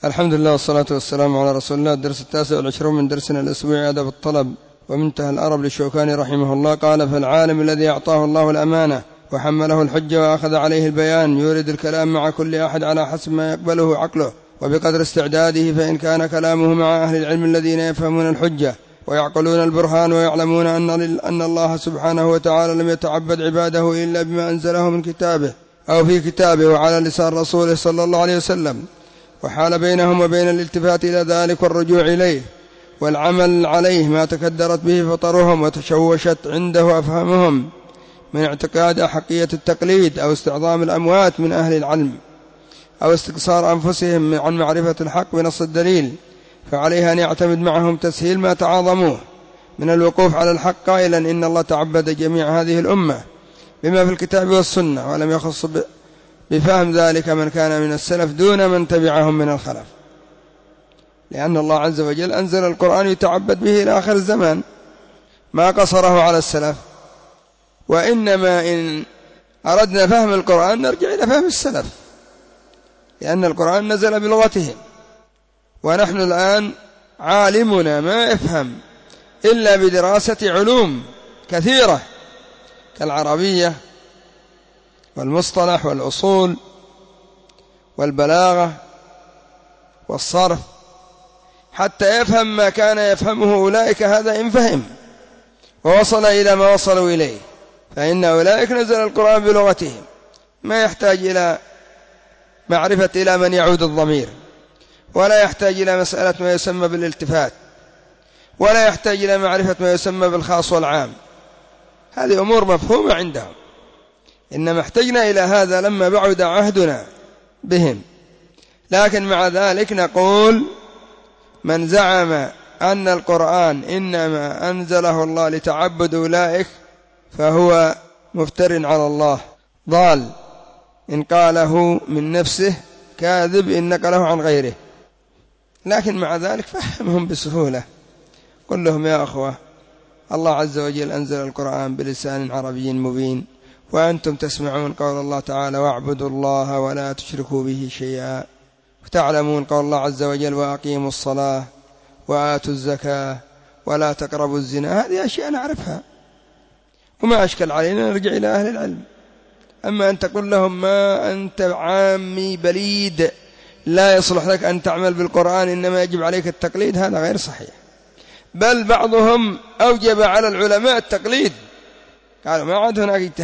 الحمد لله والصلاة والسلام على رسول الله. الدرس 29 من درسنا الأسبوعي أدب الطلب ومنتهى الأرب للشوكاني رحمه الله. قال: فالعالم الذي أعطاه الله الأمانة وحمله الحجة وأخذ عليه البيان يورد الكلام مع كل أحد على حسب ما يقبله عقله وبقدر استعداده، فإن كان كلامه مع أهل العلم الذين يفهمون الحجة ويعقلون البرهان ويعلمون أن الله سبحانه وتعالى لم يتعبد عباده إلا بما أنزله من كتابه أو في كتابه وعلى لسان رسوله صلى الله عليه وسلم، وحال بينهم وبين الالتفات إلى ذلك والرجوع إليه والعمل عليه ما تكدرت به فطرهم وتشوشت عنده أفهامهم من اعتقاد أحقية التقليد أو استعظام الأموات من أهل العلم أو استقصار أنفسهم عن معرفة الحق بنص الدليل، فعليها أن يعتمد معهم تسهيل ما تعاظموه من الوقوف على الحق، قائلا إن الله تعبد جميع هذه الأمة بما في الكتاب والسنة، ولم يخص بفهم ذلك من كان من السلف دون من تبعهم من الخلف، لأن الله عز وجل أنزل القرآن يتعبد به إلى آخر الزمان، ما قصره على السلف. وإنما إن أردنا فهم القرآن نرجع إلى فهم السلف، لأن القرآن نزل بلغتهم، ونحن الآن عالمنا ما يفهم إلا بدراسة علوم كثيرة كالعربية والمصطلح والأصول والبلاغة والصرف حتى يفهم ما كان يفهمه أولئك، هذا إن فهم ووصل إلى ما وصلوا إليه، فإن أولئك نزل القرآن بلغتهم، ما يحتاج إلى معرفة إلى من يعود الضمير، ولا يحتاج إلى مسألة ما يسمى بالالتفات، ولا يحتاج إلى معرفة ما يسمى بالخاص والعام، هذه أمور مفهومة عندهم، إنما احتجنا إلى هذا لما بعد عهدنا بهم. لكن مع ذلك نقول: من زعم أن القرآن إنما أنزله الله لتعبد أولئك فهو مفتر على الله ضال، إن قاله من نفسه كاذب إن نقله عن غيره. لكن مع ذلك فهمهم بسهولة، قل لهم: يا أخوة، الله عز وجل أنزل القرآن بلسان عربي مبين، وأنتم تسمعون قول الله تعالى: واعبدوا الله ولا تشركوا به شيئا، وتعلمون قول الله عز وجل: وأقيموا الصلاة وآتوا الزكاة ولا تقربوا الزنا. هذه أشياء نعرفها وما أشكل علينا، نرجع إلى أهل العلم. أما أن تقول لهم ما أنت عامي بليد لا يصلح لك أن تعمل بالقرآن، إنما يجب عليك التقليد، هذا غير صحيح. بل بعضهم أوجب على العلماء التقليد، قالوا ما عاد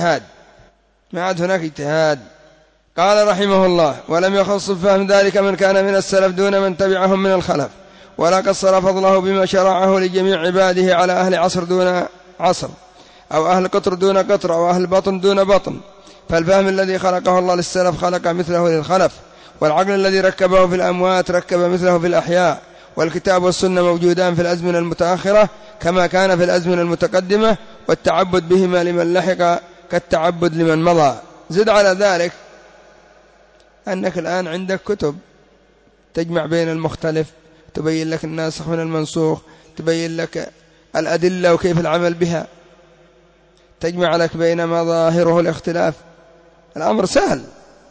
هناك اجتهاد. قال رحمه الله: ولم يخص فهم ذلك من كان من السلف دون من تبعهم من الخلف، ولا قصر فضله بما شرعه لجميع عباده على أهل عصر دون عصر، أو أهل قطر دون قطر، أو أهل بطن دون بطن. فالفهم الذي خلقه الله للسلف خلق مثله للخلف، والعقل الذي ركبه في الأموات ركب مثله في الأحياء، والكتاب والسنة موجودان في الأزمنة المتأخرة كما كان في الأزمنة المتقدمة، والتعبد بهما لمن لحق كالتعبد لمن مضى. زد على ذلك أنك الآن عندك كتب تجمع بين المختلف، تبين لك الناسخ من المنسوخ، تبين لك الأدلة وكيف العمل بها، تجمع لك بين مظاهره الاختلاف. الأمر سهل.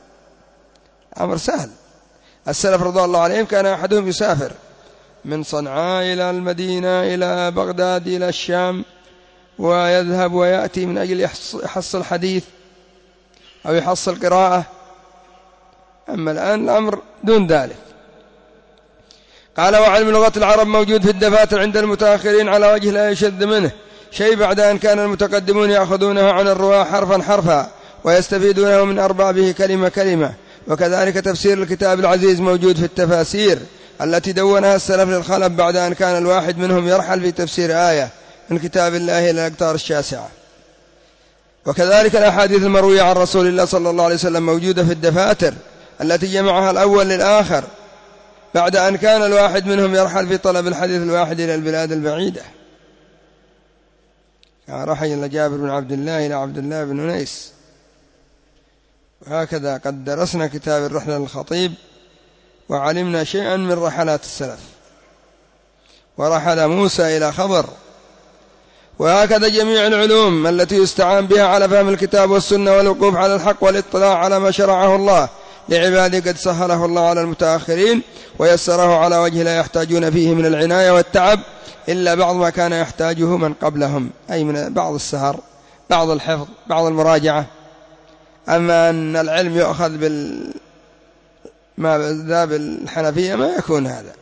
السلف رضي الله عليهم كان أحدهم يسافر من صنعاء إلى المدينة إلى بغداد إلى الشام، ويذهب ويأتي من أجل يحصل حديث أو يحصل قراءة. أما الآن الأمر دون ذلك. قال: وعلم لغة العرب موجود في الدفاتر عند المتأخرين على وجه لا يشذ منه شيء، بعد أن كان المتقدمون يأخذونه عن الرواة حرفا حرفا ويستفيدونه من أربابه كلمة كلمة. وكذلك تفسير الكتاب العزيز موجود في التفاسير التي دونها السلف للخلف بعد أن كان الواحد منهم يرحل في تفسير آية من كتاب الله إلى الأقطار الشاسعة. وكذلك الأحاديث المروية عن رسول الله صلى الله عليه وسلم موجودة في الدفاتر التي جمعها الأول للآخر بعد أن كان الواحد منهم يرحل في طلب الحديث الواحد إلى البلاد البعيدة. رحل جابر بن عبد الله إلى عبد الله بن أنيس. وهكذا قد درسنا كتاب الرحلة للخطيب وعلمنا شيئا من رحلات السلف، ورحل موسى إلى خضر. وهكذا جميع العلوم التي يستعان بها على فهم الكتاب والسنة والوقوف على الحق والاطلاع على ما شرعه الله لعباده قد سهله الله على المتأخرين ويسره على وجه لا يحتاجون فيه من العناية والتعب إلا بعض ما كان يحتاجه من قبلهم، أي من بعض السهر، بعض الحفظ، بعض المراجعة. أما أن العلم يؤخذ بالذهب الحنفية ما يكون هذا.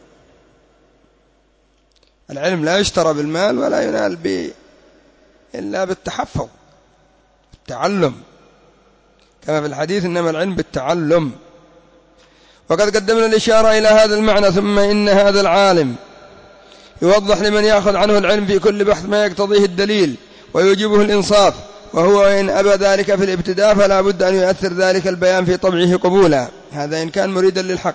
العلم لا يشترى بالمال ولا ينال إلا بالتحفظ، التعلم، كما في الحديث إنما العلم بالتعلم. وقد قدمنا الإشارة إلى هذا المعنى. ثم إن هذا العالم يوضح لمن يأخذ عنه العلم في كل بحث ما يقتضيه الدليل ويوجبه الإنصاف، وهو إن أبى ذلك في الابتداء فلا بد أن يؤثر ذلك البيان في طبعه قبولا، هذا إن كان مريدا للحق،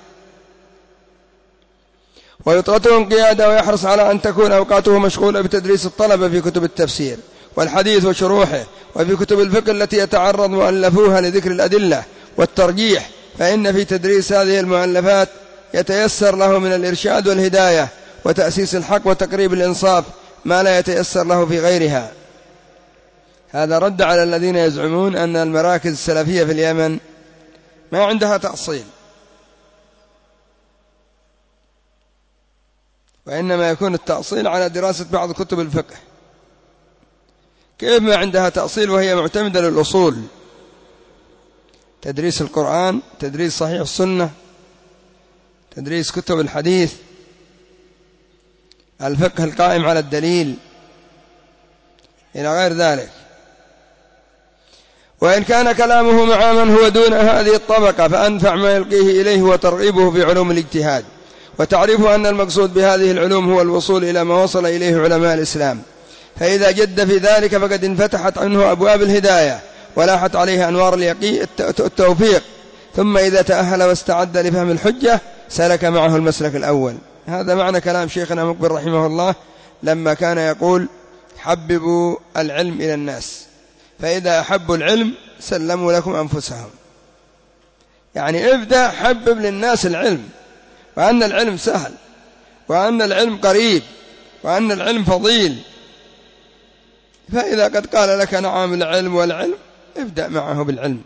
ويطرته انقيادا ويحرص على أن تكون أوقاته مشغولة بتدريس الطلبة في كتب التفسير والحديث وشروحه وفي كتب الفقه التي يتعرض مؤلفوها لذكر الأدلة والترجيح، فإن في تدريس هذه المؤلفات يتيسر له من الإرشاد والهداية وتأسيس الحق وتقريب الإنصاف ما لا يتيسر له في غيرها. هذا رد على الذين يزعمون أن المراكز السلفية في اليمن ما عندها تأصيل، وإنما يكون التأصيل على دراسة بعض كتب الفقه. كيف ما عندها تأصيل وهي معتمدة للأصول؟ تدريس القرآن، تدريس صحيح السنة، تدريس كتب الحديث، الفقه القائم على الدليل، إلى غير ذلك. وإن كان كلامه مع من هو دون هذه الطبقة فأنفع ما يلقيه إليه وترغيبه في علوم الاجتهاد، وتعرفه أن المقصود بهذه العلوم هو الوصول إلى ما وصل إليه علماء الإسلام، فإذا جد في ذلك فقد انفتحت عنه أبواب الهداية ولاحت عليه أنوار التوفيق. ثم إذا تأهل واستعد لفهم الحجة سلك معه المسلك الأول. هذا معنى كلام شيخنا مقبل رحمه الله لما كان يقول: حببوا العلم إلى الناس، فإذا أحبوا العلم سلموا لكم أنفسهم. يعني ابدأ حبب للناس العلم، وأن العلم سهل، وأن العلم قريب، وأن العلم فضيل. فإذا قد قال لك نعم العلم والعلم، ابدأ معه بالعلم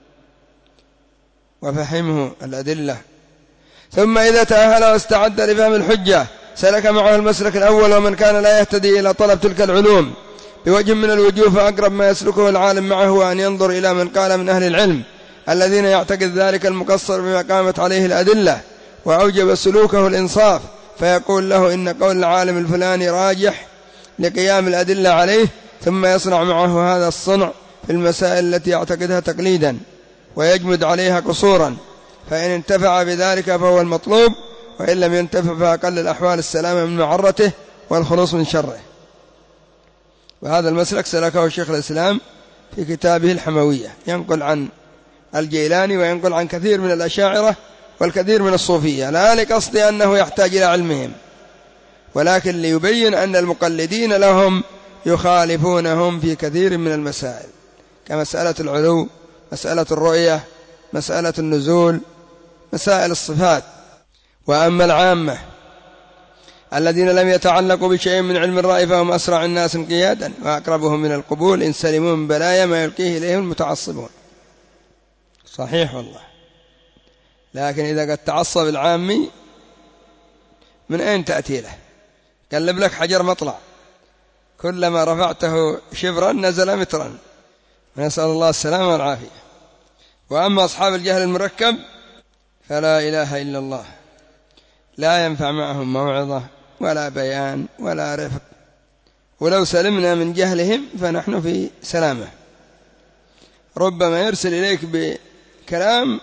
وفهمه الأدلة. ثم إذا تأهل واستعد لفهم الحجة سلك معه المسلك الأول. ومن كان لا يهتدي إلى طلب تلك العلوم بوجه من الوجوه فأقرب ما يسلكه العالم معه هو أن ينظر إلى من قال من أهل العلم الذين يعتقد ذلك المقصر بما قامت عليه الأدلة وأوجب سلوكه الإنصاف، فيقول له إن قول العالم الفلاني راجح لقيام الأدلة عليه، ثم يصنع معه هذا الصنع في المسائل التي يعتقدها تقليدا ويجمد عليها قصورا، فإن انتفع بذلك فهو المطلوب، وإن لم ينتفع فأقل الأحوال السلامة من معرته والخلوص من شره. وهذا المسلك سلكه شيخ الإسلام في كتابه الحموية، ينقل عن الجيلاني وينقل عن كثير من الأشاعرة والكثير من الصوفية، لا لقصد أنه يحتاج إلى علمهم، ولكن ليبين أن المقلدين لهم يخالفونهم في كثير من المسائل، كمسألة العلو، مسألة الرؤية، مسألة النزول، مسائل الصفات. وأما العامة الذين لم يتعلقوا بشيء من علم الرأي فهم أسرع الناس انقيادا وأقربهم من القبول إن سلموا من بلايا ما يلقيه إليهم المتعصبون. صحيح والله، لكن إذا قد تعصب العامي من أين تأتي له؟ قلب لك حجر مطلع، كلما رفعته شبرا نزل مترا، ونسأل الله السلامة والعافية. وأما أصحاب الجهل المركب فلا إله إلا الله، لا ينفع معهم موعظة ولا بيان ولا رفق، ولو سلمنا من جهلهم فنحن في سلامة. ربما يرسل إليك بكلام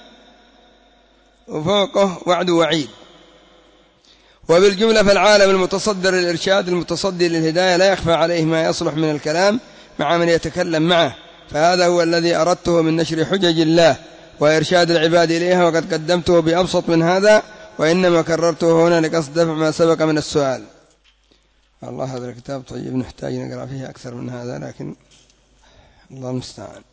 وفوقه وعد وعيد. وبالجملة فالعالم المتصدر للإرشاد المتصدي للهداية لا يخفى عليه ما يصلح من الكلام مع من يتكلم معه، فهذا هو الذي أردته من نشر حجج الله وإرشاد العباد إليها، وقد قدمته بأبسط من هذا، وإنما كررته هنا لقصد دفع ما سبق من السؤال. الله، هذا الكتاب طيب، نحتاج نقرأ فيه أكثر من هذا، لكن الله المستعان.